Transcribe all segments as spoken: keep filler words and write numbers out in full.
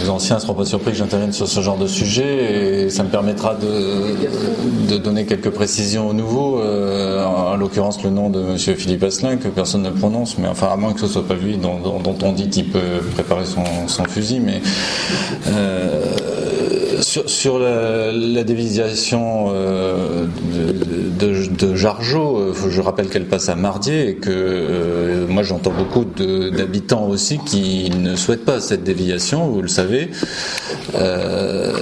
anciens ne seront pas surpris que j'intervienne sur ce genre de sujet, et ça me permettra de, de donner quelques précisions aux nouveaux, euh, en, en l'occurrence le nom de M. Philippe Asselin, que personne ne prononce, mais enfin à moins que ce soit pas lui dont, dont, dont on dit qu'il peut préparer son, son fusil, mais euh, sur, sur la, la déviation euh, de, de, de Jargeau, euh, je rappelle qu'elle passe à Mardié, et que euh, moi j'entends beaucoup de, d'habitants aussi qui ne souhaitent pas cette déviation, vous le savez, euh,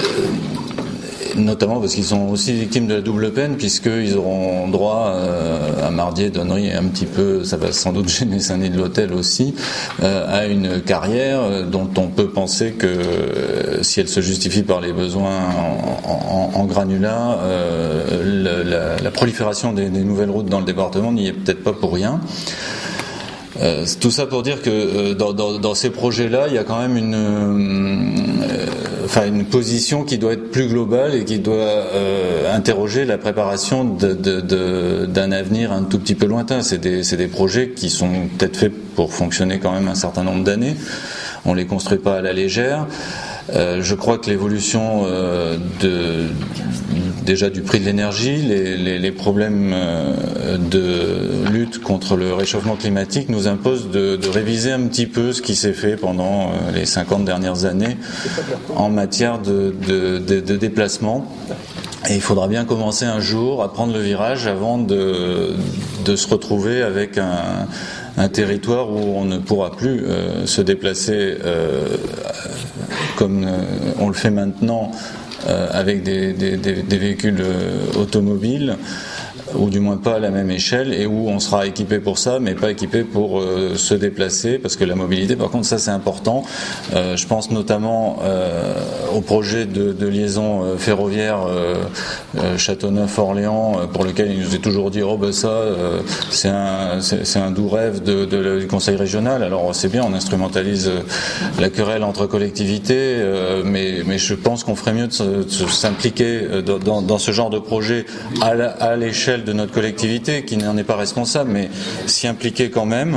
notamment parce qu'ils sont aussi victimes de la double peine, puisqu'ils auront droit euh, à Mardié, Donnery, un petit peu, ça va sans doute gêner Saint-Denis de l'Hôtel aussi, euh, à une carrière dont on peut penser que euh, si elle se justifie par les besoins en, en, en granulat, euh, le, la, la prolifération des, des nouvelles routes dans le département n'y est peut-être pas pour rien. Euh, tout ça pour dire que euh, dans, dans, dans ces projets-là, il y a quand même une, euh, enfin une position qui doit être plus globale et qui doit euh, interroger la préparation de, de, de, d'un avenir un tout petit peu lointain. C'est des, c'est des projets qui sont peut-être faits pour fonctionner quand même un certain nombre d'années. On les construit pas à la légère. Euh, je crois que l'évolution euh, de, déjà du prix de l'énergie, les, les, les problèmes euh, de lutte contre le réchauffement climatique nous imposent de, de réviser un petit peu ce qui s'est fait pendant euh, les cinquante dernières années en matière de, de, de, de déplacement. Et il faudra bien commencer un jour à prendre le virage avant de, de se retrouver avec un, un territoire où on ne pourra plus euh, se déplacer euh, comme euh, on le fait maintenant euh, avec des, des, des, des véhicules euh, automobiles, ou du moins pas à la même échelle, et où on sera équipé pour ça, mais pas équipé pour euh, se déplacer, parce que la mobilité, par contre, ça c'est important. Euh, je pense notamment euh, au projet de, de liaison euh, ferroviaire euh, euh, Châteauneuf-Orléans, euh, pour lequel il nous est toujours dit, oh ben ça, euh, c'est un, c'est, c'est un doux rêve de, de, du Conseil régional. Alors c'est bien, on instrumentalise euh, la querelle entre collectivités, euh, mais, mais je pense qu'on ferait mieux de, se, de s'impliquer dans, dans, dans ce genre de projet à, la, à l'échelle de notre collectivité, qui n'en est pas responsable, mais s'y impliquer quand même.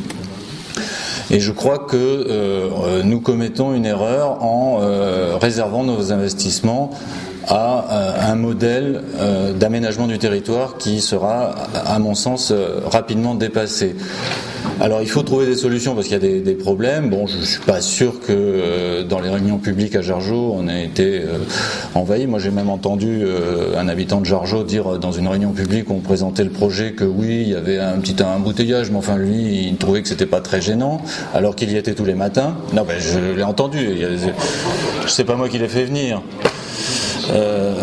Et je crois que euh, nous commettons une erreur en euh, réservant nos investissements à euh, un modèle euh, d'aménagement du territoire qui sera, à mon sens, euh, rapidement dépassé. Alors il faut trouver des solutions parce qu'il y a des, des problèmes. Bon, je ne suis pas sûr que euh, dans les réunions publiques à Jargeau, on ait été euh, envahi. Moi, j'ai même entendu euh, un habitant de Jargeau dire dans une réunion publique où on présentait le projet que oui, il y avait un petit embouteillage, mais enfin lui, il trouvait que c'était pas très gênant, alors qu'il y était tous les matins. Non, ben je l'ai entendu. Il y a, je sais pas moi qui l'ai fait venir. Euh,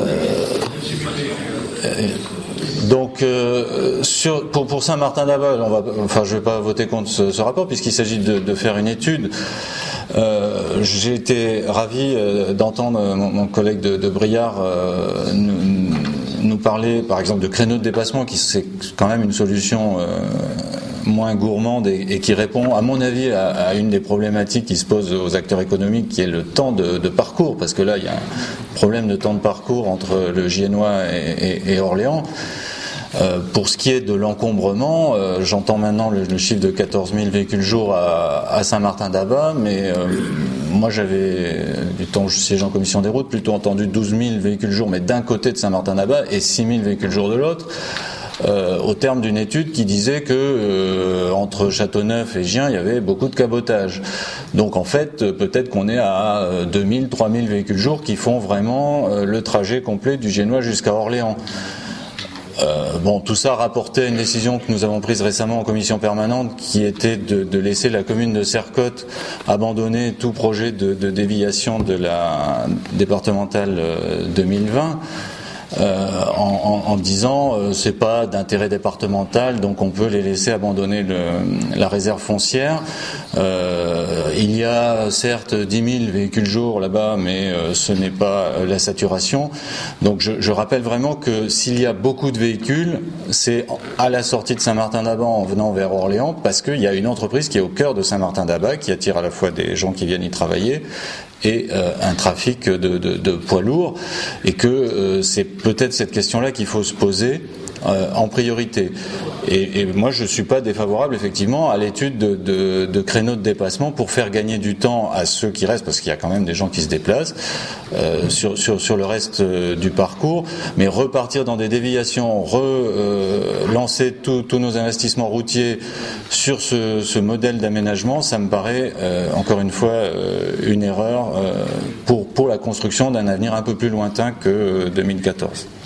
donc euh, sur, pour, pour Saint-Martin-d'Abba, on va, enfin je ne vais pas voter contre ce, ce rapport puisqu'il s'agit de, de faire une étude. Euh, j'ai été ravi euh, d'entendre mon, mon collègue de, de Briard euh, nous, nous parler par exemple de créneaux de dépassement, qui c'est quand même une solution euh, moins gourmande et, et qui répond à mon avis à, à une des problématiques qui se posent aux acteurs économiques, qui est le temps de, de parcours, parce que là il y a un problème de temps de parcours entre le Giennois et, et, et Orléans. Euh, pour ce qui est de l'encombrement, euh, j'entends maintenant le, le chiffre de quatorze mille véhicules jour à, à Saint-Martin-d'Abba, mais euh, moi j'avais, du temps où je siège en commission des routes, plutôt entendu douze mille véhicules jour, mais d'un côté de Saint-Martin-d'Abba et six mille véhicules jour de l'autre, euh, au terme d'une étude qui disait que euh, entre Châteauneuf et Gien, il y avait beaucoup de cabotage. Donc en fait, peut-être qu'on est à deux mille, trois mille véhicules jour qui font vraiment euh, le trajet complet du Giennois jusqu'à Orléans. Euh, bon, tout ça rapportait une décision que nous avons prise récemment en commission permanente, qui était de, de laisser la commune de Sercotte abandonner tout projet de, de déviation de la départementale deux mille vingt. Euh, en, en, en disant euh, c'est pas d'intérêt départemental, donc on peut les laisser abandonner le, la réserve foncière. Euh, il y a certes dix mille véhicules jour là-bas, mais euh, ce n'est pas euh, la saturation. Donc je, je rappelle vraiment que s'il y a beaucoup de véhicules, c'est à la sortie de Saint-Martin-d'Abba en venant vers Orléans, parce qu'il y a une entreprise qui est au cœur de Saint-Martin-d'Abba, qui attire à la fois des gens qui viennent y travailler et euh, un trafic de, de, de poids lourds, et que euh, c'est peut-être cette question-là qu'il faut se poser euh, en priorité. Et, et moi, je suis pas défavorable effectivement à l'étude de, de, de créneaux de dépassement pour faire gagner du temps à ceux qui restent, parce qu'il y a quand même des gens qui se déplacent euh, sur, sur, sur le reste euh, du parcours, mais repartir dans des déviations, relancer euh, tous nos investissements routiers sur ce, ce modèle d'aménagement, ça me paraît euh, encore une fois euh, une erreur euh, pour, pour la construction d'un avenir un peu plus lointain que deux mille quatorze.